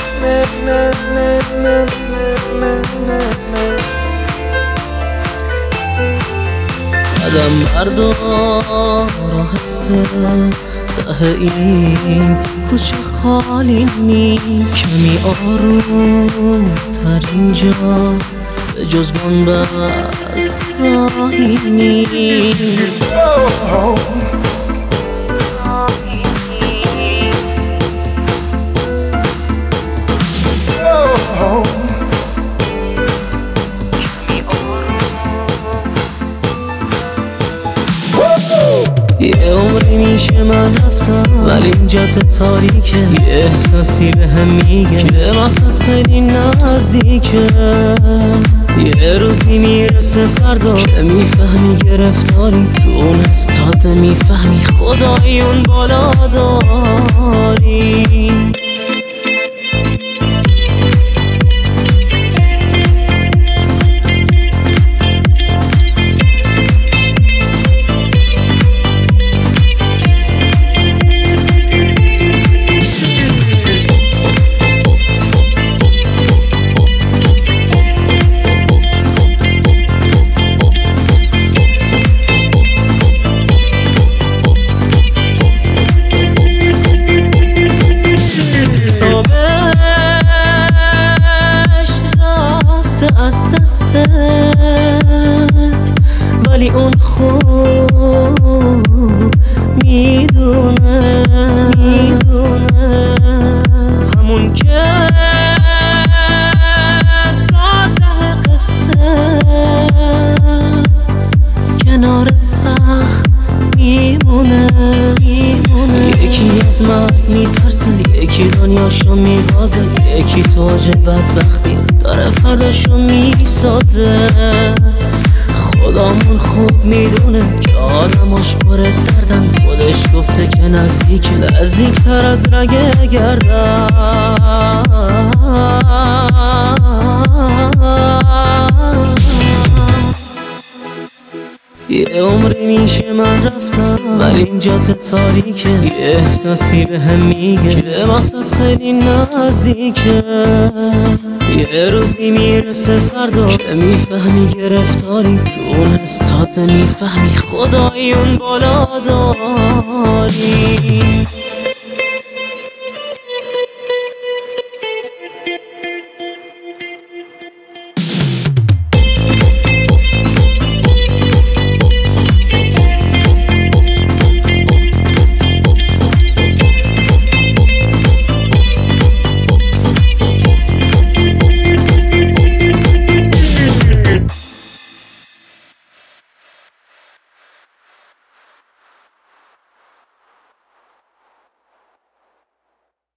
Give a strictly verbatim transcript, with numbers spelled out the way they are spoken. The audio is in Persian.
قدم بردار آهسته، ته این کوچه خالی نیست. کمی آروم تر اینجا، به جز بنبست راهی نیست. یه عمری میشه من رفتم، ولی این جاده تاریکه. یه احساسی به هم میگه که مقصد خیلی نزدیکه. یه روزی میرسه فردا که میفهمی گرفتاری، دونست تازه میفهمی خدایی اون بالا داری. از دستت، ولی اون خوب میدونه میدونه همون که تا ته قصه کنارت سخت میمونه میمونه. یکی از مرگ میترسه، یکی دنیاشو میبازه، یکی تو آج بدبختی داره فرداشو میسازه. خدامون خوب میدونه که آدماش پر دردن، خودش گفته که نزدیک نزدیکتر از رگ گردن. یه عمری میشه من رفتم، ولی این جاده تاریکه. یه احساسی به هم میگه که مقصد خیلی نزدیکه. یه روزی میرسه فردا که میفهمی گرفتاری، دونست تازه میفهمی خدایی اون بالا داری.